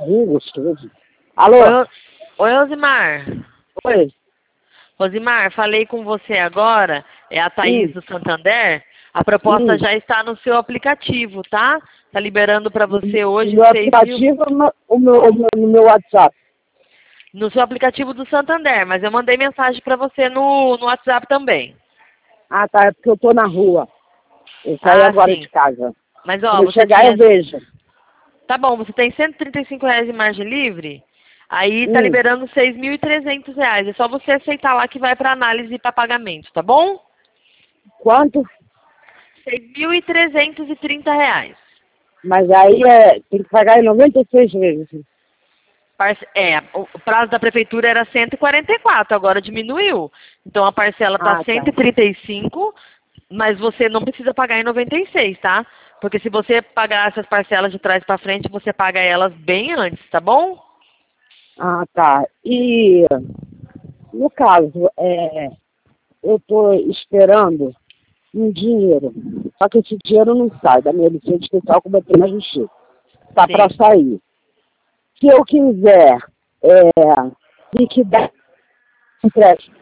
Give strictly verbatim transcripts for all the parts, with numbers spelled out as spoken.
ruim, gostoso. Alô? Oi, Ro- Oi, Rosimar. Oi. Rosimar, falei com você agora, é a Thaís Hum. do Santander. A proposta Hum. já está no seu aplicativo, tá? Tá liberando para você No hoje meu seis mil. aplicativo, no, o meu, o meu, no meu WhatsApp. No seu aplicativo do Santander, mas eu mandei mensagem para você no, no WhatsApp também. Ah, tá, é porque eu tô na rua. Eu saí Ah, agora sim. de casa. Mas, ó, Quando eu você chegar, tinha... eu vejo. Tá bom, você tem cento e trinta e cinco reais de margem livre, aí tá Hum. liberando seis mil e trezentos reais. É só você aceitar lá que vai para análise para pagamento, tá bom? Quanto? seis mil e trezentos e trinta reais. Mas aí é, tem que pagar em noventa e seis vezes. Parce- É, o o prazo da prefeitura era cento e quarenta e quatro, agora diminuiu. Então a parcela está Ah, tá. cento e trinta e cinco, mas você não precisa pagar em noventa e seis, tá? Porque se você pagar essas parcelas de trás para frente, você paga elas bem antes, tá bom? Ah, tá. E, no caso, é, eu tô esperando um dinheiro. Só que esse dinheiro não sai da minha licença especial que eu botei na justiça. Tá para Sim. sair. Se eu quiser é, liquidar o empréstimo,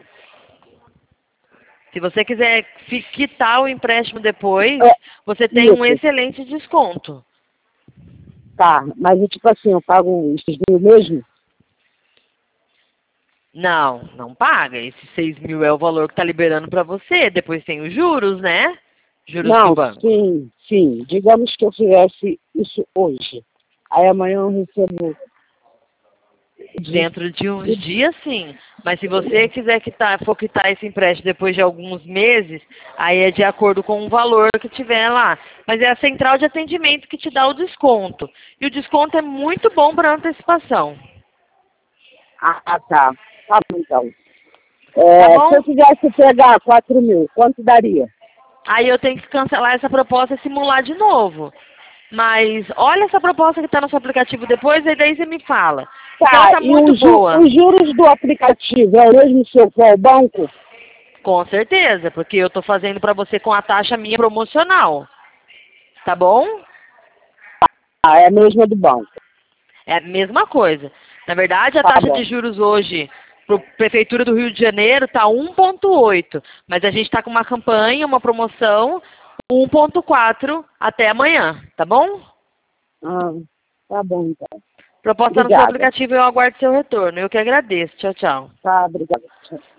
Se você quiser fi- quitar o empréstimo depois, é, você tem um isso, excelente desconto. tá. Mas, tipo assim, eu pago esses mil mesmo? Não, não paga. Esse seis mil é o valor que está liberando para você. Depois tem os juros, né? Juros do Não, banco. sim, sim. Digamos que eu fizesse isso hoje. Aí amanhã eu recebo de, Dentro de uns dias, sim. Mas se você quiser quitar, for quitar esse empréstimo depois de alguns meses, aí é de acordo com o valor que tiver lá. Mas é a central de atendimento que te dá o desconto. E o desconto é muito bom para antecipação. Ah, tá. Tá bom, então. Tá É, se bom? eu quisesse pegar quatro mil, quanto daria? Aí eu tenho que cancelar essa proposta e simular de novo. Mas olha essa proposta que está no seu aplicativo depois, e daí você me fala. Porque ela Tá, está e muito os, ju- boa. os juros do aplicativo é o mesmo se eu for ao banco? Com certeza, porque eu estou fazendo para você com a taxa minha promocional. Tá bom? Ah, é a mesma do banco. É a mesma coisa. Na verdade, a Tá taxa bom. de juros hoje para a Prefeitura do Rio de Janeiro está um vírgula oito. Mas a gente está com uma campanha, uma promoção, um vírgula quatro até amanhã. Tá bom? Ah, tá bom, então. Proposta no seu Obrigada. aplicativo, eu aguardo seu retorno. Eu que agradeço. Tchau, tchau. Tá, obrigada.